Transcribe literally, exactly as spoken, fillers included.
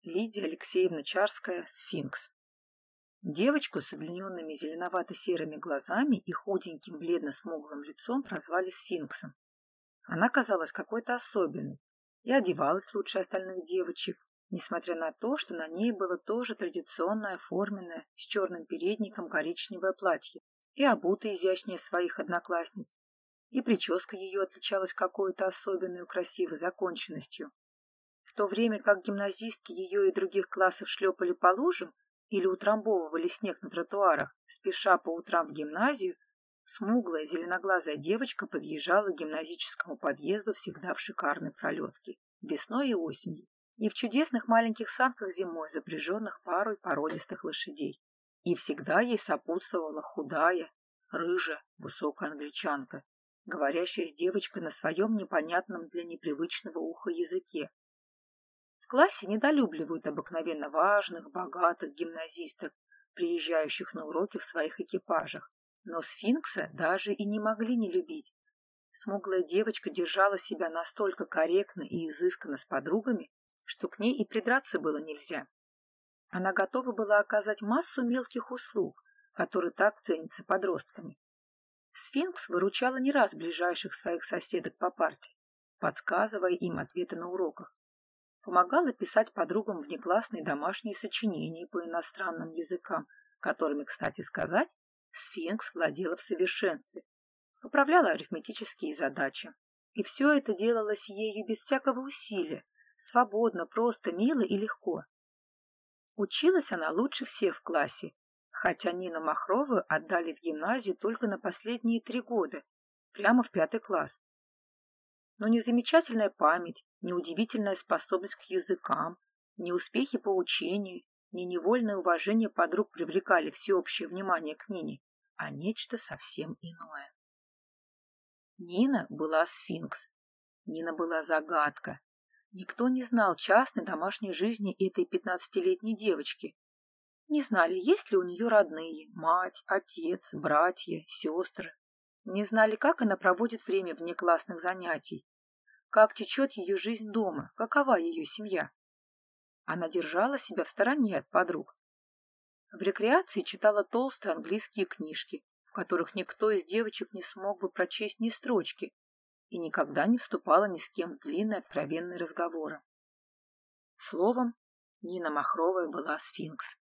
Лидия Алексеевна Чарская, «Сфинкс». Девочку с удлиненными зеленовато-серыми глазами и худеньким бледно-смуглым лицом прозвали Сфинксом. Она казалась какой-то особенной и одевалась лучше остальных девочек, несмотря на то, что на ней было тоже традиционное форменное с черным передником коричневое платье и обута изящнее своих одноклассниц, и прическа ее отличалась какой-то особенной красивой законченностью. В то время как гимназистки ее и других классов шлепали по лужам или утрамбовывали снег на тротуарах, спеша по утрам в гимназию, смуглая зеленоглазая девочка подъезжала к гимназическому подъезду всегда в шикарной пролетке, весной и осенью, и в чудесных маленьких санках зимой, запряженных парой породистых лошадей. И всегда ей сопутствовала худая, рыжая, высокая англичанка, говорящая с девочкой на своем непонятном для непривычного уха языке. В классе недолюбливают обыкновенно важных, богатых гимназисток, приезжающих на уроки в своих экипажах, но Сфинкса даже и не могли не любить. Смуглая девочка держала себя настолько корректно и изысканно с подругами, что к ней и придраться было нельзя. Она готова была оказать массу мелких услуг, которые так ценятся подростками. Сфинкс выручала не раз ближайших своих соседок по парте, подсказывая им ответы на уроках. Помогала писать подругам внеклассные домашние сочинения по иностранным языкам, которыми, кстати сказать, Сфинкс владела в совершенстве, поправляла арифметические задачи. И все это делалось ею без всякого усилия, свободно, просто, мило и легко. Училась она лучше всех в классе, хотя Нину Махровую отдали в гимназию только на последние три года, прямо в пятый класс. Но ни замечательная память, ни удивительная способность к языкам, ни успехи по учению, ни невольное уважение подруг привлекали всеобщее внимание к Нине, а нечто совсем иное. Нина была Сфинкс. Нина была загадка. Никто не знал частной домашней жизни этой пятнадцатилетней девочки. Не знали, есть ли у нее родные, мать, отец, братья, сестры. Не знали, как она проводит время вне классных занятий, как течет ее жизнь дома, какова ее семья. Она держала себя в стороне от подруг. В рекреации читала толстые английские книжки, в которых никто из девочек не смог бы прочесть ни строчки, и никогда не вступала ни с кем в длинные откровенные разговоры. Словом, Нина Махровая была Сфинкс.